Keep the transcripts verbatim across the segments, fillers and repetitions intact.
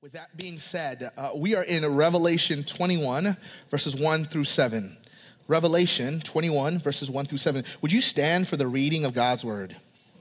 With that being said, uh, we are in Revelation twenty-one, verses one through seven. Revelation twenty-one, verses one through seven. Would you stand for the reading of God's word?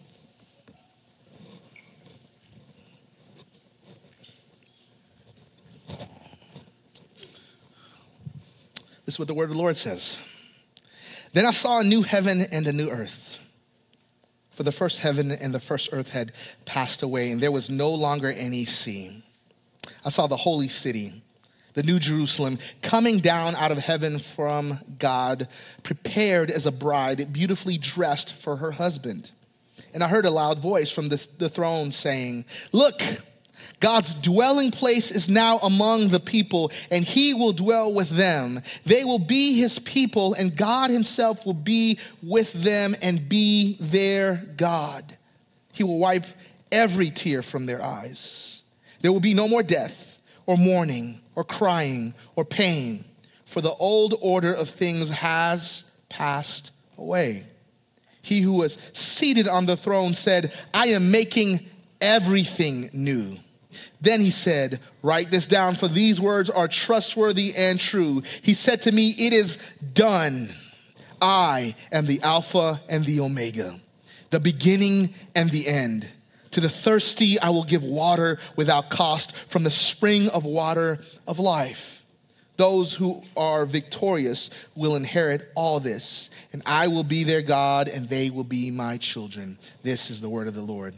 This is what the word of the Lord says. Then I saw a new heaven and a new earth. For the first heaven and the first earth had passed away, and there was no longer any sea. I saw the holy city, the new Jerusalem, coming down out of heaven from God, prepared as a bride, beautifully dressed for her husband. And I heard a loud voice from the, the throne saying, "Look, God's dwelling place is now among the people, and he will dwell with them. They will be his people, and God himself will be with them and be their God. He will wipe every tear from their eyes. There will be no more death or mourning or crying or pain, for the old order of things has passed away." He who was seated on the throne said, "I am making everything new." Then he said, "Write this down, for these words are trustworthy and true." He said to me, "It is done. I am the Alpha and the Omega, the beginning and the end. To the thirsty, I will give water without cost from the spring of water of life. Those who are victorious will inherit all this, and I will be their God, and they will be my children." This is the word of the Lord.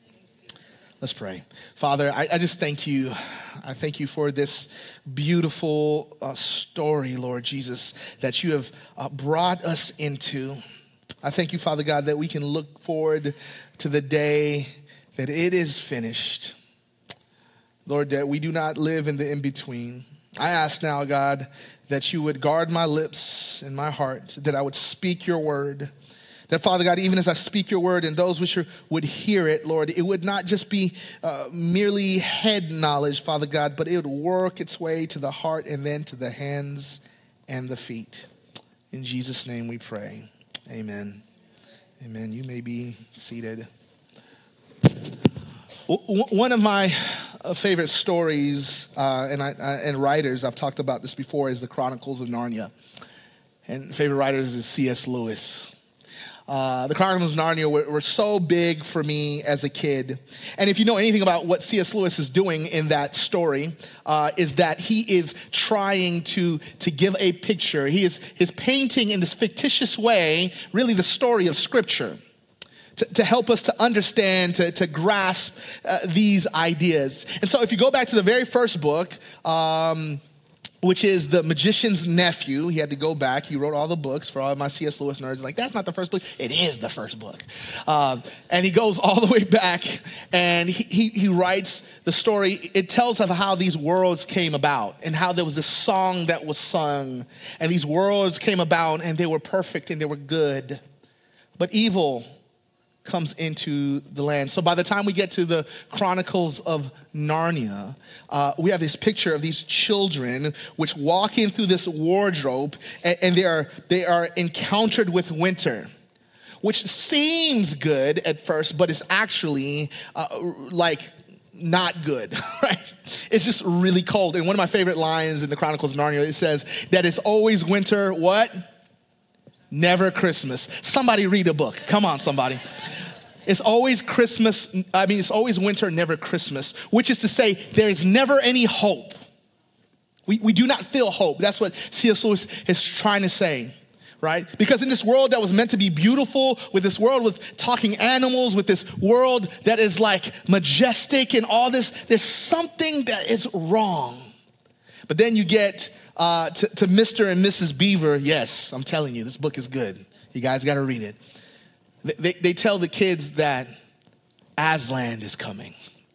Let's pray. Father, I, I just thank you. I thank you for this beautiful uh, story, Lord Jesus, that you have uh, brought us into. I thank you, Father God, that we can look forward to the day that it is finished. Lord, that we do not live in the in-between. I ask now, God, that you would guard my lips and my heart, that I would speak your word. That, Father God, even as I speak your word and those which are, would hear it, Lord, it would not just be uh, merely head knowledge, Father God, but it would work its way to the heart and then to the hands and the feet. In Jesus' name we pray. Amen. Amen. You may be seated. One of my favorite stories uh, and, I, and writers, I've talked about this before, is the Chronicles of Narnia. And favorite writers is C S Lewis. Uh, the Chronicles of Narnia were, were so big for me as a kid. And if you know anything about what C S Lewis is doing in that story, uh, is that he is trying to, to give a picture. He is, is painting in this fictitious way, really the story of Scripture. To, to help us to understand, to, to grasp uh, these ideas. And so if you go back to the very first book, um, which is The Magician's Nephew, he had to go back. He wrote all the books for all of my C S Lewis nerds. Like, that's not the first book. It is the first book. Um, and he goes all the way back, and he, he, he writes the story. It tells of how these worlds came about and how there was this song that was sung. And these worlds came about, and they were perfect, and they were good. But evil comes into the land. So by the time we get to the Chronicles of Narnia, uh, we have this picture of these children which walk in through this wardrobe, and, and they are they are encountered with winter, which seems good at first, but it's actually uh, like not good, right? It's just really cold. And one of my favorite lines in the Chronicles of Narnia, it says that it's always winter, what? Never Christmas. Somebody read a book. Come on, somebody. It's always Christmas. I mean, it's always winter, never Christmas, which is to say there is never any hope. We, we do not feel hope. That's what C S Lewis is trying to say, right? Because in this world that was meant to be beautiful, with this world with talking animals, with this world that is like majestic and all this, there's something that is wrong. But then you get Uh, to, to Mister and Missus Beaver. Yes, I'm telling you, this book is good. You guys got to read it. They, they, they tell the kids that Aslan is coming.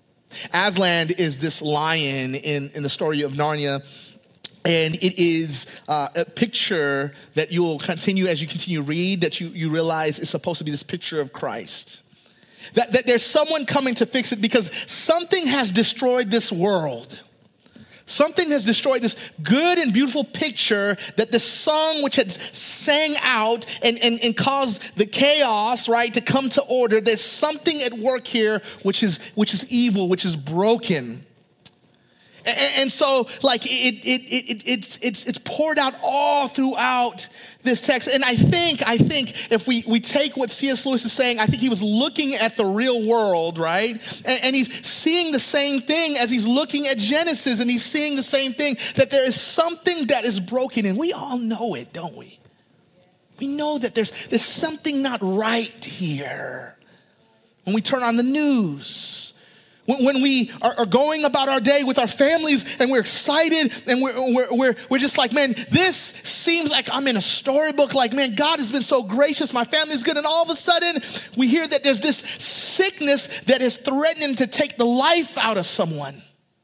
Aslan is this lion in, in the story of Narnia, and it is uh, a picture that you will continue, as you continue to read, that you, you realize is supposed to be this picture of Christ. That, that there's someone coming to fix it because something has destroyed this world. Something has destroyed this good and beautiful picture that the song which had sang out and, and, and caused the chaos, right, to come to order. There's something at work here which is, which is evil, which is broken. And, and so like it, it, it, it, it's, it's, it's poured out all throughout this text. And I think, I think if we, we take what C S Lewis is saying, I think he was looking at the real world, right? And, and he's seeing the same thing as he's looking at Genesis, and he's seeing the same thing, that there is something that is broken, and we all know it, don't we? We know that there's, there's something not right here. When we turn on the news, when, when we are, are going about our day with our families and we're excited and we're, we're, we're, we're just like, man, this seems like I'm in a storybook. Like, man, God has been so gracious. My family's good. And all of a sudden we hear that there's this sickness that is threatening to take the life out of someone.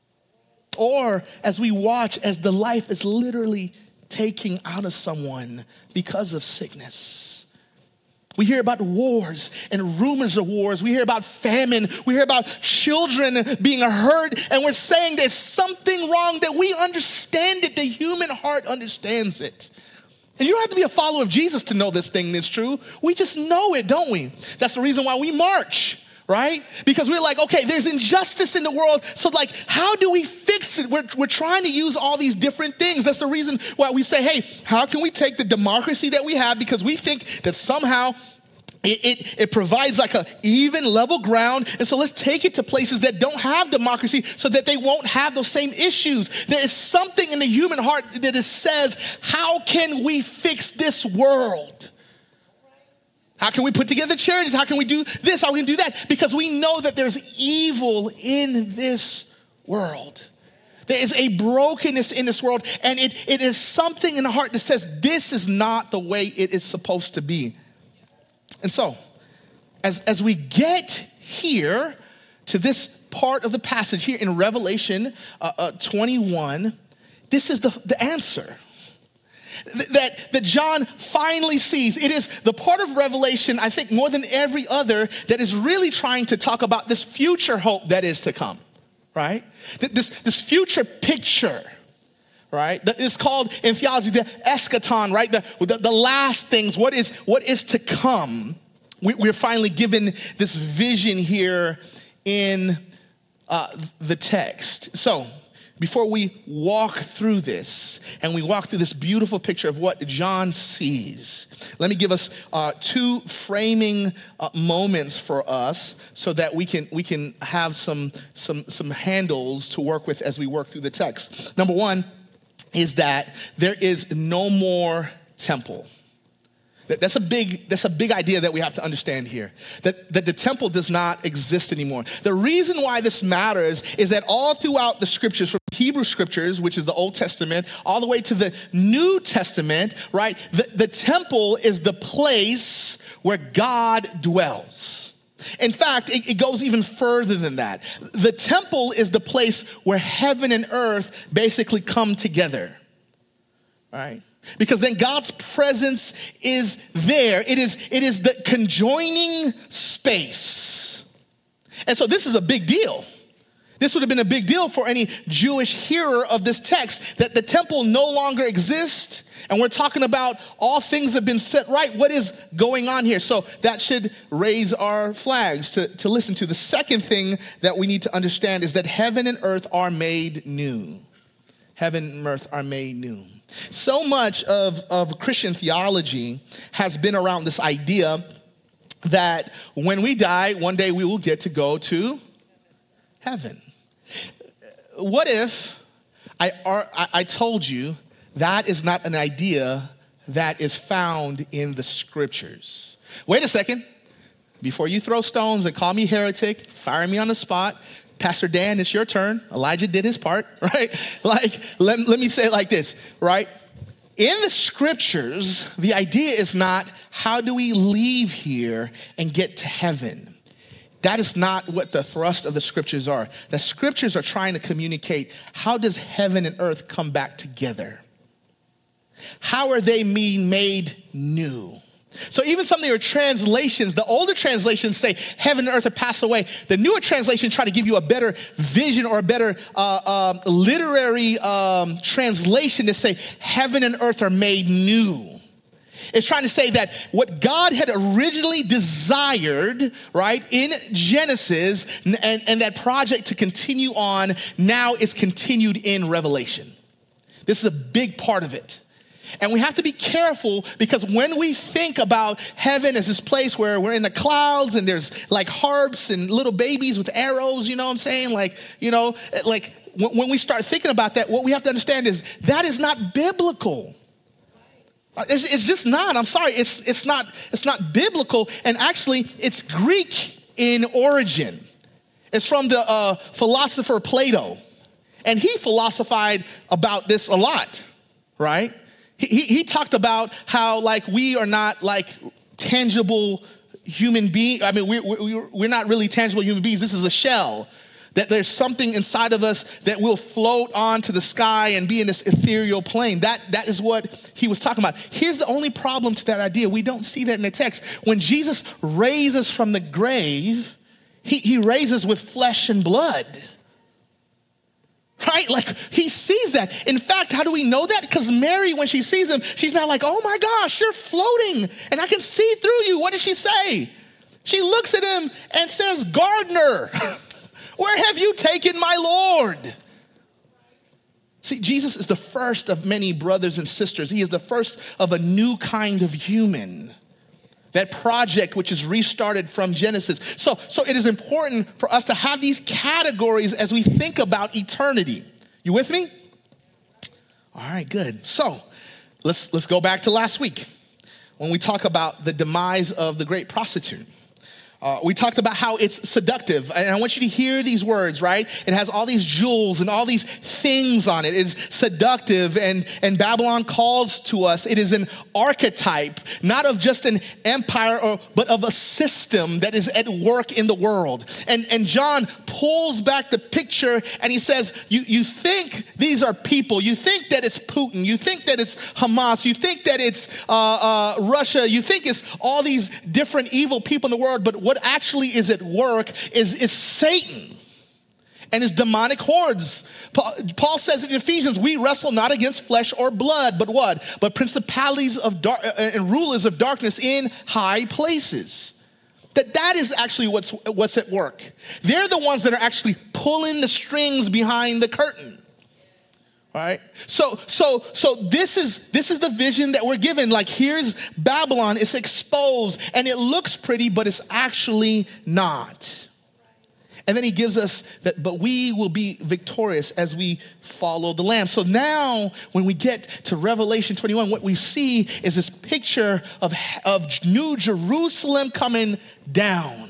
Or as we watch as the life is literally taking out of someone because of sickness. We hear about wars and rumors of wars. We hear about famine. We hear about children being hurt. And we're saying there's something wrong, that we understand it. The human heart understands it. And you don't have to be a follower of Jesus to know this thing is true. We just know it, don't we? That's the reason why we march, right? Because we're like, okay, there's injustice in the world. So like, how do we fix it? We're, we're trying to use all these different things. That's the reason why we say, hey, how can we take the democracy that we have? Because we think that somehow It, it, it provides like a even level ground. And so let's take it to places that don't have democracy so that they won't have those same issues. There is something in the human heart that it says, how can we fix this world? How can we put together charities? How can we do this? How can we do that? Because we know that there's evil in this world. There is a brokenness in this world. And it, it is something in the heart that says this is not the way it is supposed to be. And so, as, as we get here to this part of the passage here in Revelation uh, uh, twenty-one, this is the, the answer Th- that, that John finally sees. It is the part of Revelation, I think, more than every other, that is really trying to talk about this future hope that is to come, right? This, this future picture. Right? It's called in theology the eschaton, right? The, the, the last things, what is, what is to come. We, we're finally given this vision here in uh, the text. So before we walk through this and we walk through this beautiful picture of what John sees, let me give us uh, two framing uh, moments for us so that we can we can have some, some, some handles to work with as we work through the text. Number one, is that there is no more temple. That's a big, that's a big idea that we have to understand here. That, that the temple does not exist anymore. The reason why this matters is that all throughout the scriptures, from Hebrew scriptures, which is the Old Testament, all the way to the New Testament, right? The, the temple is the place where God dwells. In fact, it, it goes even further than that. The temple is the place where heaven and earth basically come together, right? Because then God's presence is there. It is, it is the conjoining space. And so this is a big deal. This would have been a big deal for any Jewish hearer of this text, that the temple no longer exists. And we're talking about all things have been set right. What is going on here? So that should raise our flags to, to listen to. The second thing that we need to understand is that heaven and earth are made new. Heaven and earth are made new. So much of, of Christian theology has been around this idea that when we die, one day we will get to go to heaven. What if I, I, I told you that is not an idea that is found in the scriptures? Wait a second. Before you throw stones and call me heretic, fire me on the spot, Pastor Dan, it's your turn. Elijah did his part, right? Like, let, let me say it like this, right? In the scriptures, the idea is not how do we leave here and get to heaven. That is not what the thrust of the scriptures are. The scriptures are trying to communicate, how does heaven and earth come back together? How are they being made new? So even some of your translations, the older translations say heaven and earth have passed away. The newer translations try to give you a better vision or a better uh, um, literary um, translation to say heaven and earth are made new. It's trying to say that what God had originally desired, right, in Genesis, and, and that project to continue on, now is continued in Revelation. This is a big part of it. And we have to be careful, because when we think about heaven as this place where we're in the clouds and there's like harps and little babies with arrows, you know what I'm saying? Like, you know, like when we start thinking about that, what we have to understand is that is not biblical. It's, it's just not. I'm sorry. It's, it's not, it's not biblical. And actually, it's Greek in origin. It's from the uh, philosopher Plato. And he philosophized about this a lot, right? He, he, he talked about how, like, we are not, like, tangible human beings. I mean, we're, we're, we're not really tangible human beings. This is a shell. That there's something inside of us that will float onto the sky and be in this ethereal plane. That, that is what he was talking about. Here's the only problem to that idea. We don't see that in the text. When Jesus raises from the grave, he, he raises with flesh and blood. Right? Like, he sees that. In fact, how do we know that? Because Mary, when she sees him, she's not like, oh my gosh, you're floating and I can see through you. What did she say? She looks at him and says, gardener, where have you taken my Lord? See, Jesus is the first of many brothers and sisters. He is the first of a new kind of human. That project which is restarted from Genesis. So, so it is important for us to have these categories as we think about eternity. You with me? All right, good. So let's, let's go back to last week when we talk about the demise of the great prostitute. Uh, we talked about how it's seductive, and I want you to hear these words, right? It has all these jewels and all these things on it. It's seductive, and, and Babylon calls to us. It is an archetype, not of just an empire, or, but of a system that is at work in the world. And, and John pulls back the picture, and he says, you, you think these are people. You think that it's Putin. You think that it's Hamas. You think that it's uh, uh, Russia. You think it's all these different evil people in the world, but what actually is at work is, is Satan and his demonic hordes. Paul, Paul says in Ephesians, we wrestle not against flesh or blood, but what? But principalities of dark and rulers of darkness in high places. That that is actually what's, what's at work. They're the ones that are actually pulling the strings behind the curtain. All right. So, so, so this is, this is the vision that we're given. Like, here's Babylon. It's exposed and it looks pretty, but it's actually not. And then he gives us that, but we will be victorious as we follow the Lamb. So now when we get to Revelation twenty-one, what we see is this picture of, of New Jerusalem coming down.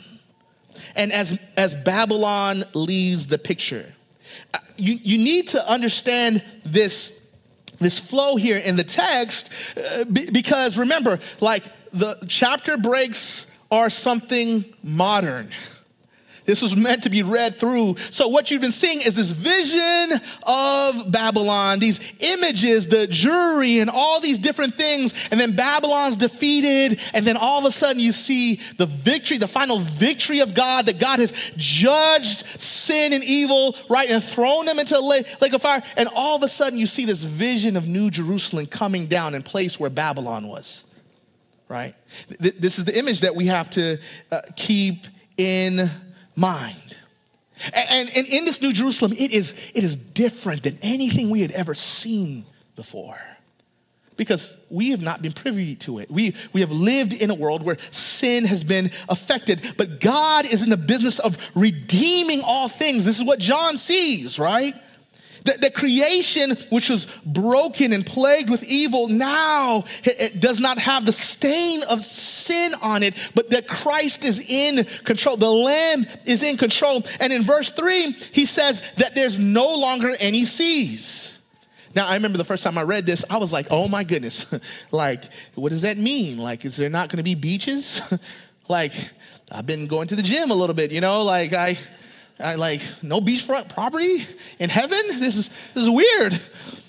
And as, as Babylon leaves the picture, You, you need to understand this, this flow here in the text uh, b- because remember, like, the chapter breaks are something modern. This was meant to be read through. So what you've been seeing is this vision of Babylon, these images, the jury, and all these different things. And then Babylon's defeated. And then all of a sudden you see the victory, the final victory of God, that God has judged sin and evil, right? And thrown them into a lake, lake of fire. And all of a sudden you see this vision of New Jerusalem coming down in place where Babylon was, right? Th- this is the image that we have to uh, keep in mind. And, and in this New Jerusalem, it is, it is different than anything we had ever seen before. Because we have not been privy to it. We, we have lived in a world where sin has been affected, but God is in the business of redeeming all things. This is what John sees, right? The, the creation, which was broken and plagued with evil, now it, it does not have the stain of sin on it, but that Christ is in control. The Lamb is in control. And in verse three, he says that there's no longer any seas. Now, I remember the first time I read this, I was like, oh my goodness. Like, what does that mean? Like, is there not going to be beaches? Like, I've been going to the gym a little bit, you know, like I... I like, no beachfront property in heaven? This is this is weird.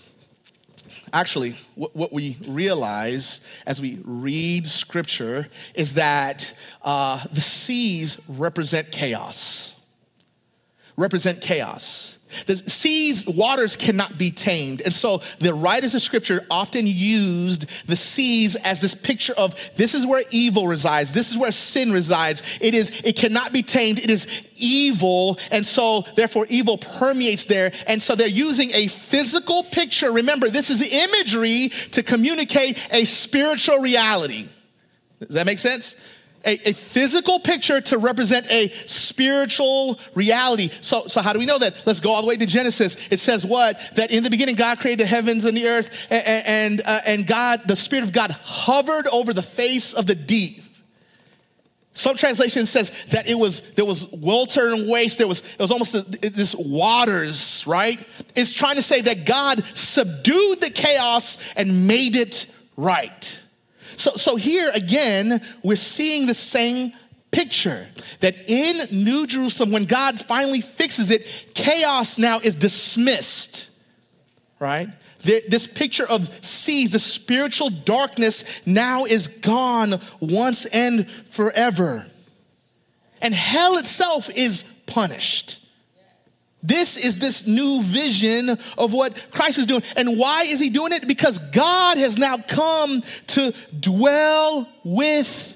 Actually, what, what we realize as we read scripture is that uh, the seas represent chaos. Represent chaos. The seas, waters cannot be tamed. And so the writers of scripture often used the seas as this picture of this is where evil resides. This is where sin resides. It is, it cannot be tamed. It is evil. And so therefore evil permeates there. And so they're using a physical picture. Remember, this is imagery to communicate a spiritual reality. Does that make sense? A, a physical picture to represent a spiritual reality. So, so how do we know that? Let's go all the way to Genesis. It says what? That in the beginning, God created the heavens and the earth, and, and, uh, and God, the Spirit of God hovered over the face of the deep. Some translation says that it was, there was welter and waste. There was, it was almost a, this waters, right? It's trying to say that God subdued the chaos and made it right. So, so here again, we're seeing the same picture that in New Jerusalem, when God finally fixes it, chaos now is dismissed, right? There, this picture of seas, the spiritual darkness now is gone once and forever. And hell itself is punished. This is this new vision of what Christ is doing. And why is he doing it? Because God has now come to dwell with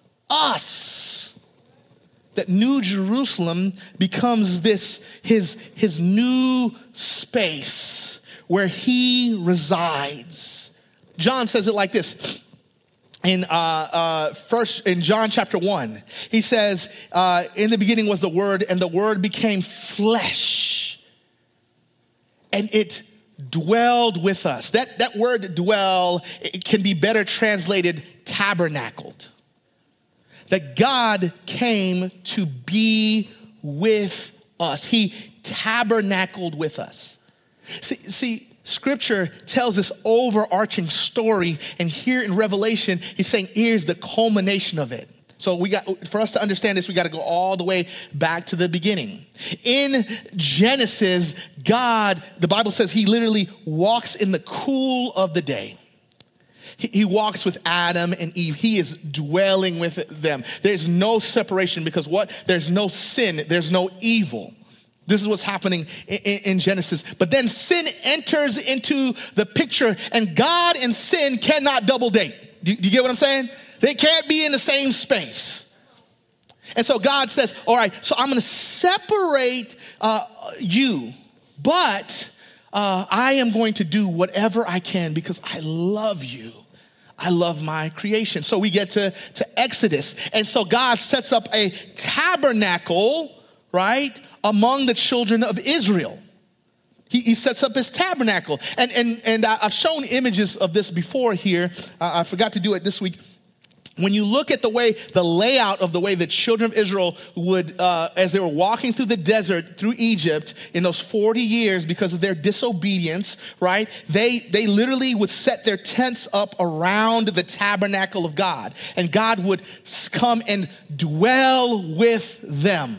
us. That New Jerusalem becomes this, his, his new space where he resides. John says it like this. In uh, uh, first in John chapter one, he says, uh, in the beginning was the Word, and the Word became flesh, and it dwelled with us. That, that word dwell, it can be better translated tabernacled. That God came to be with us. He tabernacled with us. See, see, Scripture tells this overarching story, and here in Revelation, he's saying here's the culmination of it. So we got, for us to understand this, we got to go all the way back to the beginning. In Genesis, God, the Bible says he literally walks in the cool of the day. He, he walks with Adam and Eve. He is dwelling with them. There's no separation because what? There's no sin. There's no evil. This is what's happening in, in Genesis. But then sin enters into the picture, and God and sin cannot double date. Do you, do you get what I'm saying? They can't be in the same space. And so God says, all right, so I'm going to separate uh, you, but uh, I am going to do whatever I can because I love you. I love my creation. So we get to, to Exodus. And so God sets up a tabernacle, right, among the children of Israel. He, he sets up his tabernacle. And, and, and I've shown images of this before here. Uh, I forgot to do it this week. When you look at the way, the layout of the way the children of Israel would, uh, as they were walking through the desert, through Egypt, in those forty years because of their disobedience, right? They, they literally would set their tents up around the tabernacle of God. And God would come and dwell with them.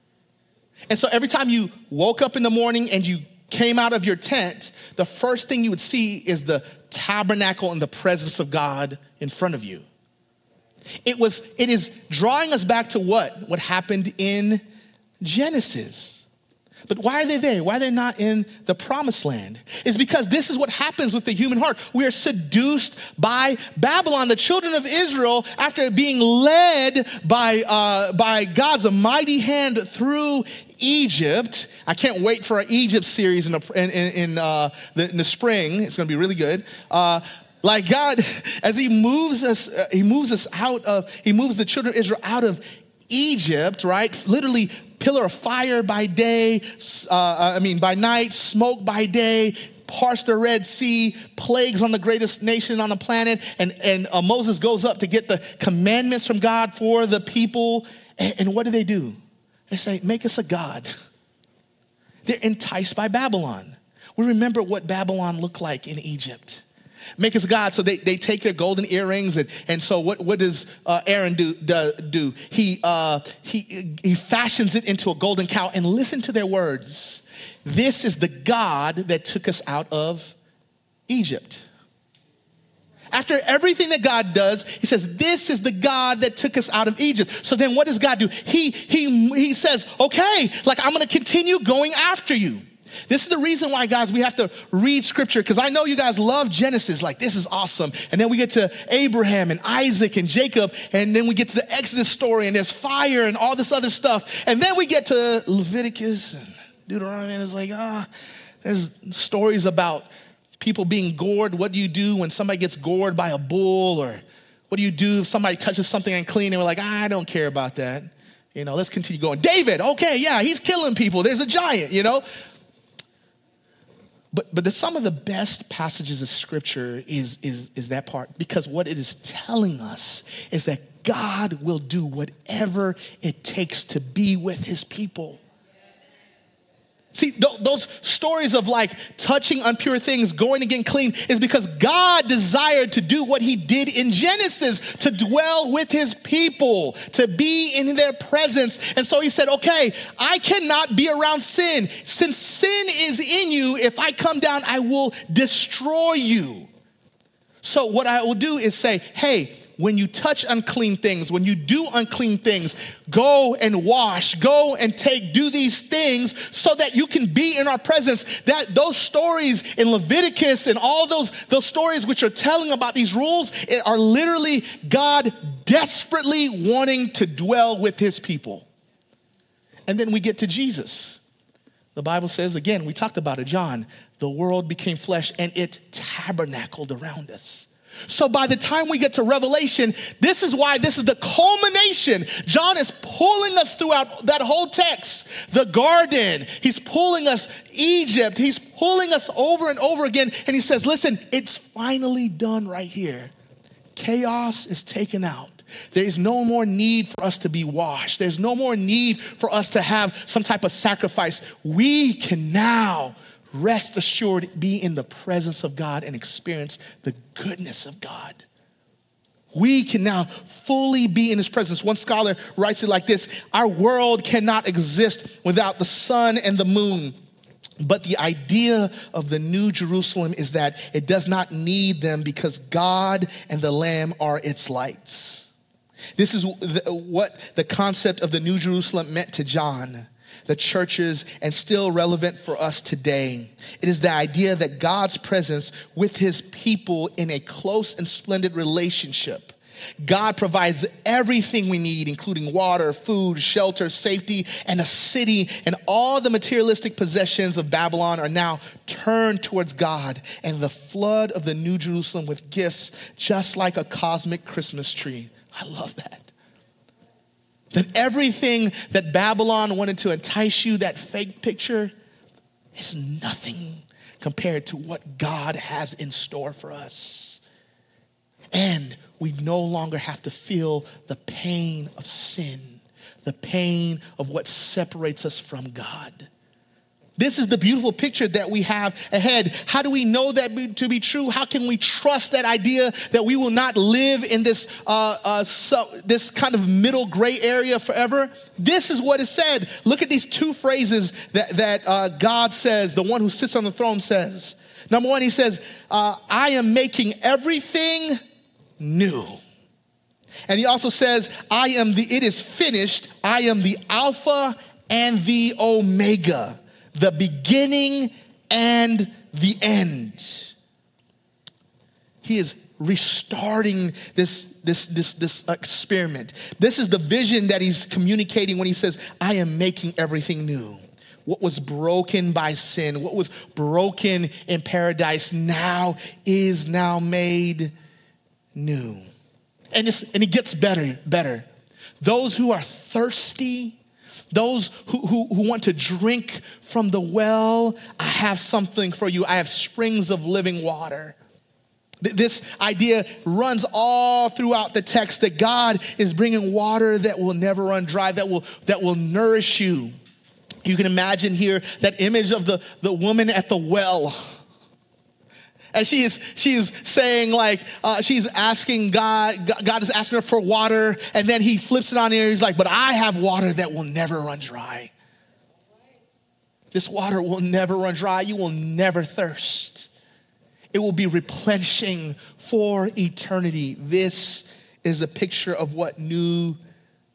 And so every time you woke up in the morning and you came out of your tent, the first thing you would see is the tabernacle and the presence of God in front of you. It was, it is drawing us back to what? What happened in Genesis. But why are they there? Why are they not in the promised land? It's because this is what happens with the human heart. We are seduced by Babylon. The children of Israel, after being led by, uh, by God's mighty hand through Egypt. I can't wait for our Egypt series in the, in, in, uh, the, in the spring. It's going to be really good. Uh, Like God, as he moves us, uh, he moves us out of, he moves the children of Israel out of Egypt, right? Literally pillar of fire by day, uh, I mean by night, smoke by day, parts the Red Sea, plagues on the greatest nation on the planet. And, and uh, Moses goes up to get the commandments from God for the people. And, and what do they do? They say, make us a God. They're enticed by Babylon. We remember what Babylon looked like in Egypt. Make us a God. So they, they take their golden earrings. And, and so what, what does uh, Aaron do? do, do? He, uh, he, he fashions it into a golden cow. And listen to their words. This is the God that took us out of Egypt. After everything that God does, he says, this is the God that took us out of Egypt. So then what does God do? He, he, he says, okay, like I'm going to continue going after you. This is the reason why, guys, we have to read scripture, because I know you guys love Genesis. Like, this is awesome. And then we get to Abraham and Isaac and Jacob, and then we get to the Exodus story, and there's fire and all this other stuff. And then we get to Leviticus and Deuteronomy, and it's like, ah, there's stories about people being gored. What do you do when somebody gets gored by a bull? Or what do you do if somebody touches something unclean? And we're like, ah, I don't care about that. You know, let's continue going. David, okay, yeah, he's killing people. There's a giant, you know. But but the, some of the best passages of scripture is, is, is that part, because what it is telling us is that God will do whatever it takes to be with his people. See, th- those stories of like touching impure things, going to get clean, is because God desired to do what he did in Genesis, to dwell with his people, to be in their presence. And so he said, okay, I cannot be around sin. Since sin is in you, if I come down, I will destroy you. So what I will do is say, hey, when you touch unclean things, when you do unclean things, go and wash, go and take, do these things so that you can be in our presence. That those stories in Leviticus and all those, those stories which are telling about these rules are literally God desperately wanting to dwell with his people. And then we get to Jesus. The Bible says, again, we talked about it, John, the world became flesh and it tabernacled around us. So by the time we get to Revelation, this is why this is the culmination. John is pulling us throughout that whole text. The garden, he's pulling us Egypt, he's pulling us over and over again. And he says, listen, it's finally done right here. Chaos is taken out. There's no more need for us to be washed. There's no more need for us to have some type of sacrifice. We can now rest assured, be in the presence of God and experience the goodness of God. We can now fully be in his presence. One scholar writes it like this: our world cannot exist without the sun and the moon. But the idea of the New Jerusalem is that it does not need them because God and the Lamb are its lights. This is what the concept of the New Jerusalem meant to John, the churches, and still relevant for us today. It is the idea that God's presence with his people in a close and splendid relationship. God provides everything we need, including water, food, shelter, safety, and a city. And all the materialistic possessions of Babylon are now turned towards God and the flood of the New Jerusalem with gifts, just like a cosmic Christmas tree. I love that. That everything that Babylon wanted to entice you, that fake picture, is nothing compared to what God has in store for us. And we no longer have to feel the pain of sin, the pain of what separates us from God. This is the beautiful picture that we have ahead. How do we know that be, to be true? How can we trust that idea that we will not live in this uh, uh, so, this kind of middle gray area forever? This is what is said. Look at these two phrases that, that uh, God says, the one who sits on the throne says. Number one, he says, uh, I am making everything new. And he also says, I am the, it is finished. I am the Alpha and the Omega, the beginning and the end. He is restarting this, this, this, this experiment. This is the vision that he's communicating when he says, I am making everything new. What was broken by sin, what was broken in paradise now is now made new. And, it's, and it gets better, better. Those who are thirsty, those who, who, who want to drink from the well, I have something for you. I have springs of living water. This idea runs all throughout the text that God is bringing water that will never run dry, that will, that will nourish you. You can imagine here that image of the, the woman at the well. And she is, she is saying like, uh, she's asking God, God is asking her for water. And then he flips it on her. He's like, but I have water that will never run dry. This water will never run dry. You will never thirst. It will be replenishing for eternity. This is a picture of what New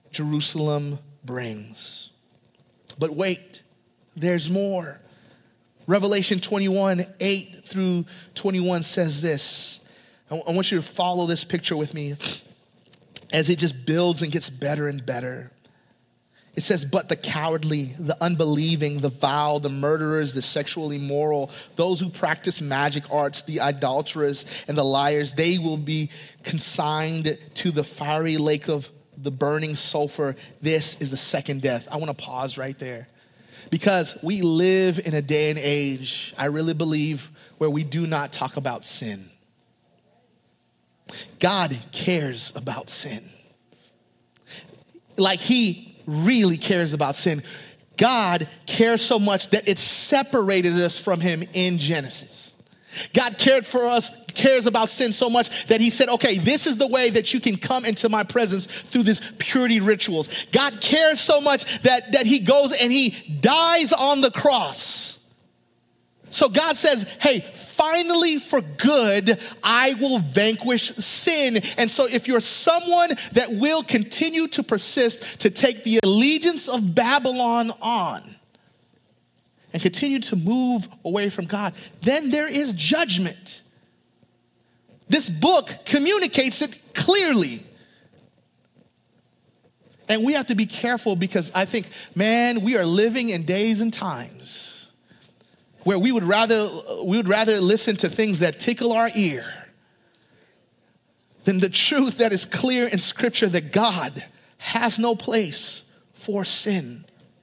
Jerusalem brings. But wait, there's more. Revelation twenty-one, eight through twenty-one says this. I want you to follow this picture with me as it just builds and gets better and better. It says, but the cowardly, the unbelieving, the vile, the murderers, the sexually immoral, those who practice magic arts, the idolaters and the liars, they will be consigned to the fiery lake of the burning sulfur. This is the second death. I want to pause right there because we live in a day and age, I really believe, where we do not talk about sin. God cares about sin. Like he really cares about sin. God cares so much that it separated us from him in Genesis. God cared for us, cares about sin so much that he said, okay, this is the way that you can come into my presence through these purity rituals. God cares so much that, that he goes and he dies on the cross. So God says, hey, finally for good, I will vanquish sin. And so if you're someone that will continue to persist to take the allegiance of Babylon on and continue to move away from God, then there is judgment. This book communicates it clearly. And we have to be careful because I think, man, we are living in days and times where we would rather we would rather listen to things that tickle our ear than the truth that is clear in Scripture that God has no place for sin.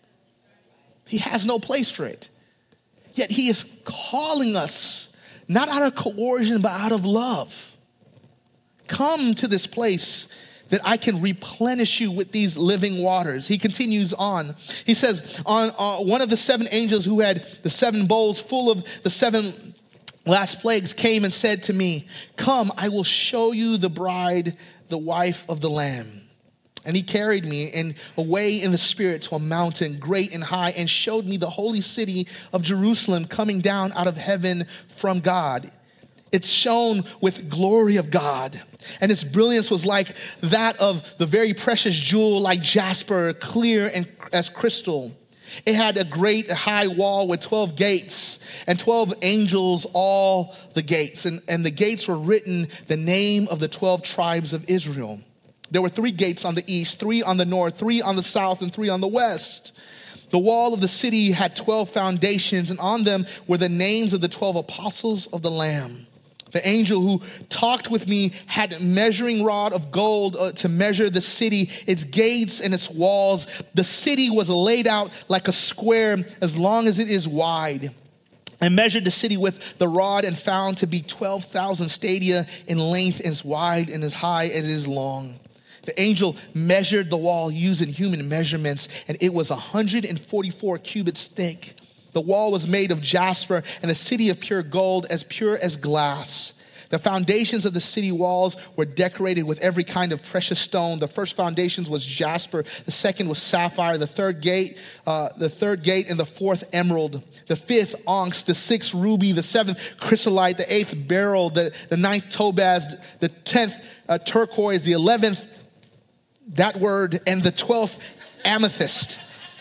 He has no place for it. Yet he is calling us, not out of coercion, but out of love. Come to this place that I can replenish you with these living waters. He continues on. He says, on uh, one of the seven angels who had the seven bowls full of the seven last plagues came and said to me, come, I will show you the bride, the wife of the Lamb. And he carried me in, away in the spirit to a mountain great and high and showed me the holy city of Jerusalem coming down out of heaven from God. It's shone with glory of God, and its brilliance was like that of the very precious jewel, like jasper, clear and as crystal. It had a great high wall with twelve gates, and twelve angels all the gates. And, and the gates were written the name of the twelve tribes of Israel. There were three gates on the east, three on the north, three on the south, and three on the west. The wall of the city had twelve foundations, and on them were the names of the twelve apostles of the Lamb. The angel who talked with me had a measuring rod of gold uh, to measure the city, its gates and its walls. The city was laid out like a square as long as it is wide. I measured the city with the rod and found to be twelve thousand stadia in length, as wide and as high as it is long. The angel measured the wall using human measurements, and it was one hundred forty-four cubits thick. The wall was made of jasper, and the city of pure gold, as pure as glass. The foundations of the city walls were decorated with every kind of precious stone. The first foundations was jasper. The second was sapphire. The third gate, uh, the third gate, and the fourth emerald. The fifth onyx. The sixth ruby. The seventh chrysolite. The eighth beryl. The, the ninth topaz. The tenth uh, turquoise. The eleventh, that word, and the twelfth amethyst.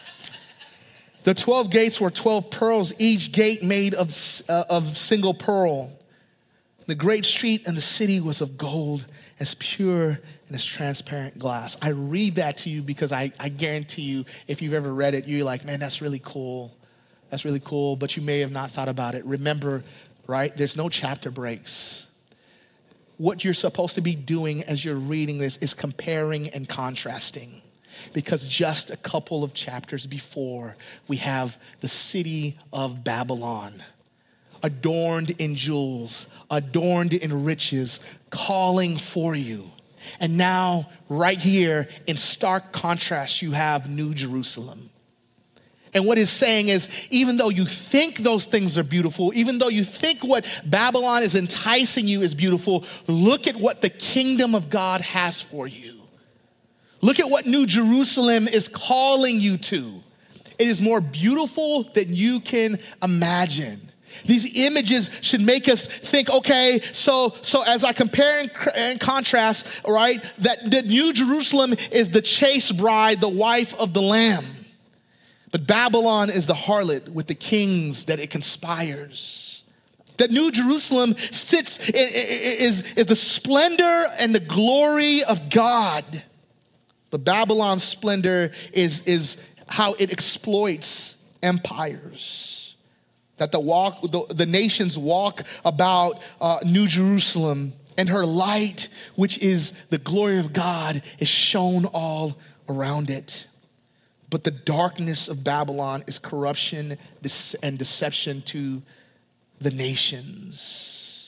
The twelve gates were twelve pearls, each gate made of, uh, of single pearl. The great street and the city was of gold, as pure and as transparent glass. I read that to you because I, I guarantee you, if you've ever read it, you're like, man, that's really cool. That's really cool, but you may have not thought about it. Remember, right, there's no chapter breaks. What you're supposed to be doing as you're reading this is comparing and contrasting. Because just a couple of chapters before, we have the city of Babylon, adorned in jewels, adorned in riches, calling for you. And now, right here, in stark contrast, you have New Jerusalem. And what it's saying is, even though you think those things are beautiful, even though you think what Babylon is enticing you is beautiful, look at what the kingdom of God has for you. Look at what New Jerusalem is calling you to. It is more beautiful than you can imagine. These images should make us think, okay, so so as I compare and, and contrast, right, that the New Jerusalem is the chaste bride, the wife of the Lamb. But Babylon is the harlot with the kings that it conspires. That New Jerusalem sits, is, is the splendor and the glory of God. But Babylon's splendor is, is how it exploits empires. That the walk, the, the nations walk about uh, New Jerusalem, and her light, which is the glory of God, is shown all around it. But the darkness of Babylon is corruption and deception to the nations.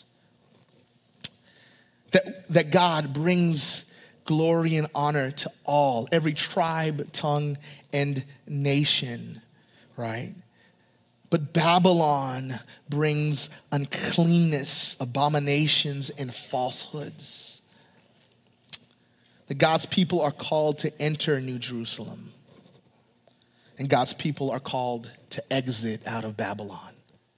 That, that God brings glory and honor to all, every tribe, tongue, and nation, right? But Babylon brings uncleanness, abominations, and falsehoods. That God's people are called to enter New Jerusalem. And God's people are called to exit out of Babylon.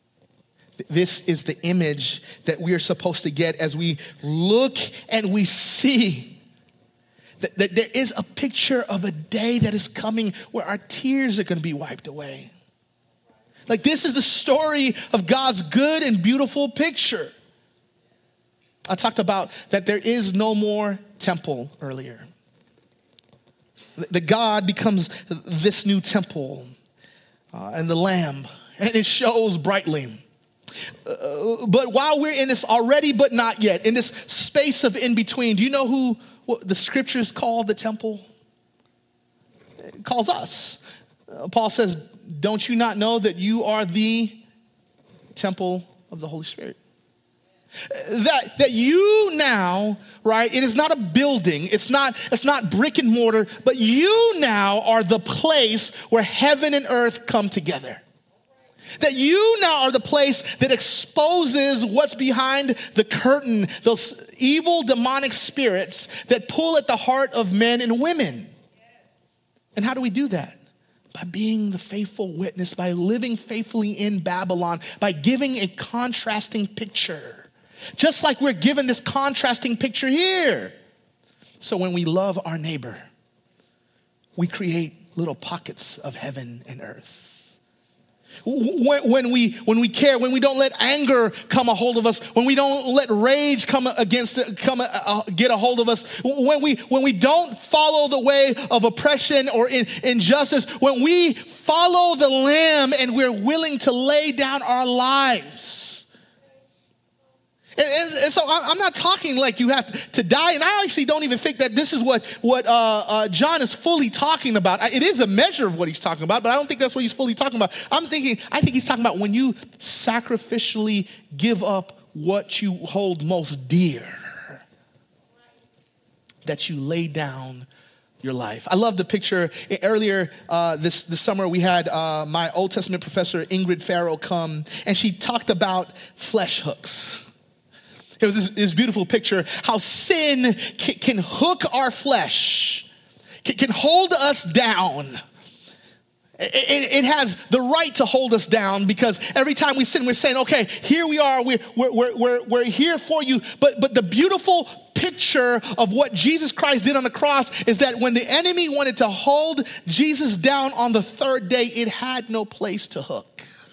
This is the image that we are supposed to get as we look and we see that, that there is a picture of a day that is coming where our tears are going to be wiped away. Like, this is the story of God's good and beautiful picture. I talked about that there is no more temple earlier. That God becomes this new temple uh, and the Lamb, and it shows brightly. Uh, but while we're in this already but not yet, in this space of in between, do you know who what the scriptures call the temple? It calls us. Uh, Paul says, don't you not know that you are the temple of the Holy Spirit? That, that you now, right, it is not a building, it's not, it's not brick and mortar, but you now are the place where heaven and earth come together. That you now are the place that exposes what's behind the curtain, those evil demonic spirits that pull at the heart of men and women. And how do we do that? By being the faithful witness, by living faithfully in Babylon, by giving a contrasting picture. Just like we're given this contrasting picture here. So when we love our neighbor, we create little pockets of heaven and earth. When, when, we, when we care, when we don't let anger come a hold of us, when we don't let rage come against, come uh, get a hold of us, when we, when we don't follow the way of oppression or in, injustice, when we follow the Lamb and we're willing to lay down our lives. And, and, and so I'm not talking like you have to, to die. And I actually don't even think that this is what, what uh, uh, John is fully talking about. It is a measure of what he's talking about, but I don't think that's what he's fully talking about. I'm thinking, I think he's talking about when you sacrificially give up what you hold most dear, that you lay down your life. I love the picture. Earlier uh, this, this summer, we had uh, my Old Testament professor, Ingrid Farrow, come, and she talked about flesh hooks. It was this, this beautiful picture, how sin can, can hook our flesh, can, can hold us down. It, it, it has the right to hold us down because every time we sin, we're saying, okay, here we are, we're, we're, we're, we're here for you. But, but the beautiful picture of what Jesus Christ did on the cross is that when the enemy wanted to hold Jesus down on the third day, it had no place to hook.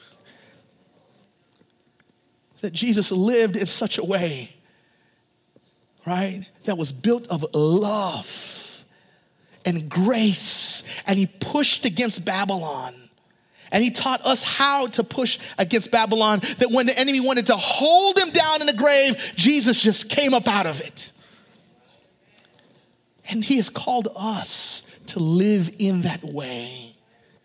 That Jesus lived in such a way, right, that was built of love and grace, and he pushed against Babylon. And he taught us how to push against Babylon, that when the enemy wanted to hold him down in the grave, Jesus just came up out of it. And he has called us to live in that way.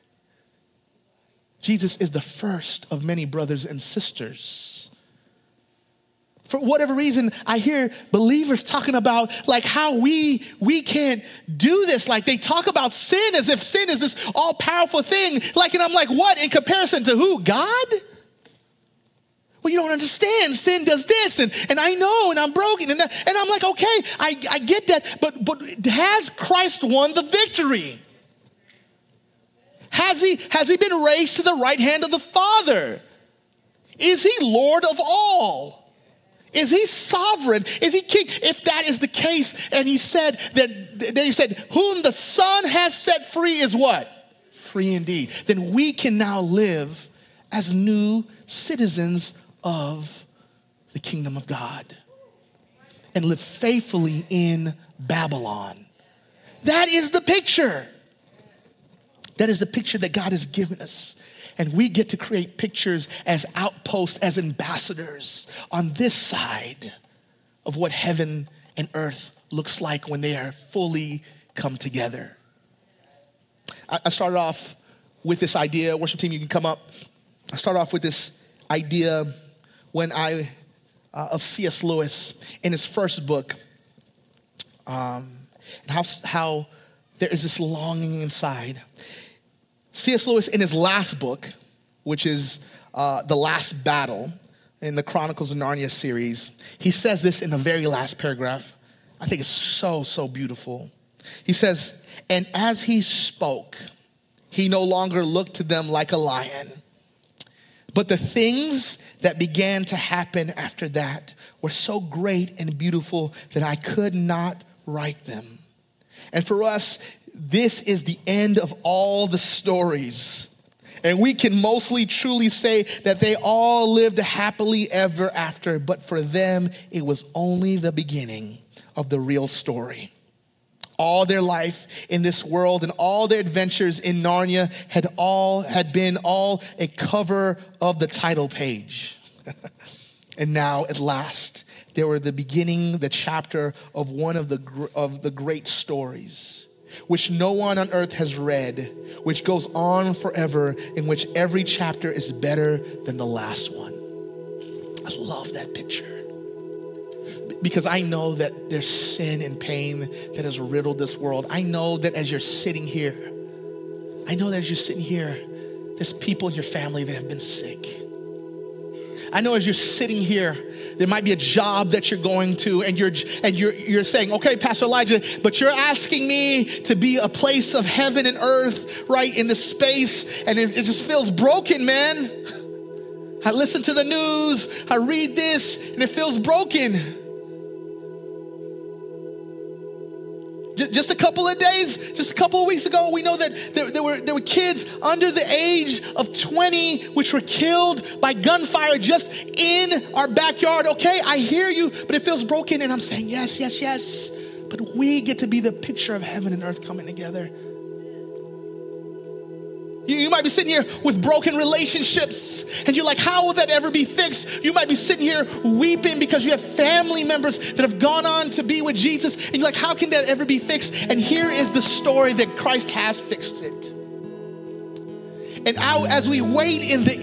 Jesus is the first of many brothers and sisters. For whatever reason, I hear believers talking about like how we we can't do this. Like they talk about sin as if sin is this all-powerful thing. Like, and I'm like, what? In comparison to who? God? Well, you don't understand. Sin does this, and, and I know, and I'm broken. And, that, and I'm like, okay, I, I get that. But, but has Christ won the victory? Has he, has he been raised to the right hand of the Father? Is he Lord of all? Is he sovereign? Is he king? If that is the case, and he said that, that he said, whom the Son has set free is what? free indeed. Then we can now live as new citizens of the kingdom of God and live faithfully in Babylon. That is the picture. That is the picture that God has given us. And we get to create pictures as outposts, as ambassadors on this side of what heaven and earth looks like when they are fully come together. I started off with this idea. Worship team, you can come up. I started off with this idea when I, uh, of C S Lewis in his first book, um, and how, how there is this longing inside. C S Lewis in his last book, which is uh, The Last Battle in the Chronicles of Narnia series, he says this in the very last paragraph. I think it's so, so beautiful. He says, and as he spoke, he no longer looked to them like a lion. But the things that began to happen after that were so great and beautiful that I could not write them. And for us, this is the end of all the stories. And we can mostly truly say that they all lived happily ever after. But for them, it was only the beginning of the real story. All their life in this world and all their adventures in Narnia had all had been all a cover of the title page. And now at last, they were the beginning, the chapter of one of the of the great stories, which no one on earth has read, which goes on forever, in which every chapter is better than the last one. I love that picture. Because I know that there's sin and pain that has riddled this world. I know that as you're sitting here, I know that as you're sitting here, there's people in your family that have been sick. I know as you're sitting here, there might be a job that you're going to and you're and you're you're saying, okay, Pastor Elijah, but you're asking me to be a place of heaven and earth, right, in this space, and it, it just feels broken, man. I listen to the news, I read this, and it feels broken. Just a couple of days, just a couple of weeks ago, we know that there, there were there were kids under the age of twenty which were killed by gunfire just in our backyard. Okay, I hear you, but it feels broken, and I'm saying yes, yes, yes. But we get to be the picture of heaven and earth coming together. You, you might be sitting here with broken relationships, and you're like, how will that ever be fixed? You might be sitting here weeping because you have family members that have gone on to be with Jesus, and you're like, how can that ever be fixed? And here is the story that Christ has fixed it. And out, as we wait in the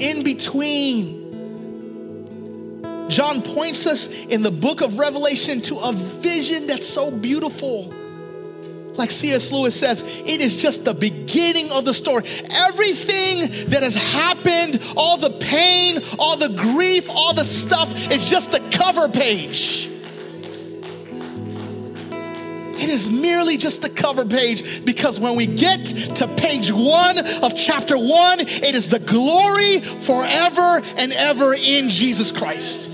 in-between, John points us in the book of Revelation to a vision that's so beautiful. Like C S Lewis says, it is just the beginning of the story. Everything that has happened, all the pain, all the grief, all the stuff is just the cover page. It is merely just the cover page, because when we get to page one of chapter one, it is the glory forever and ever in Jesus Christ.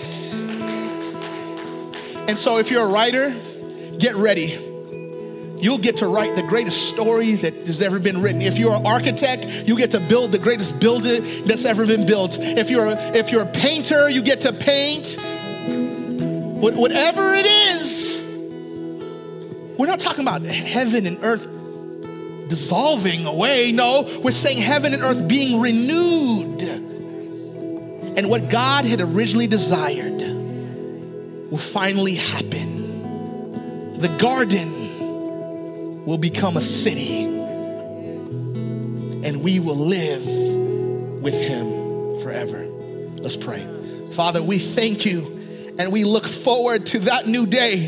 And so if you're a writer, get ready. You'll get to write the greatest story that has ever been written. If you're an architect, you get to build the greatest building that's ever been built. If you're a, if you're a painter, you get to paint. Whatever it is, we're not talking about heaven and earth dissolving away. No, we're saying heaven and earth being renewed. And what God had originally desired will finally happen. The garden will become a city, and we will live with him forever. Let's pray. Father, we thank you, and we look forward to that new day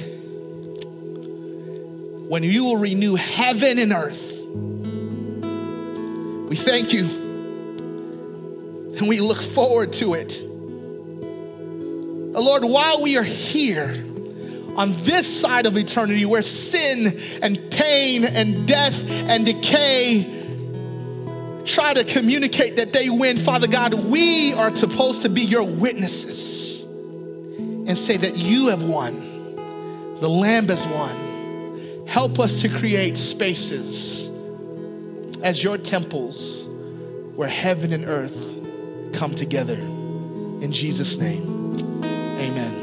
when you will renew heaven and earth. We thank you, and we look forward to it. Lord, while we are here, on this side of eternity, where sin and pain and death and decay try to communicate that they win, Father God, we are supposed to be your witnesses and say that you have won. The Lamb has won. Help us to create spaces as your temples where heaven and earth come together. In Jesus' name, amen.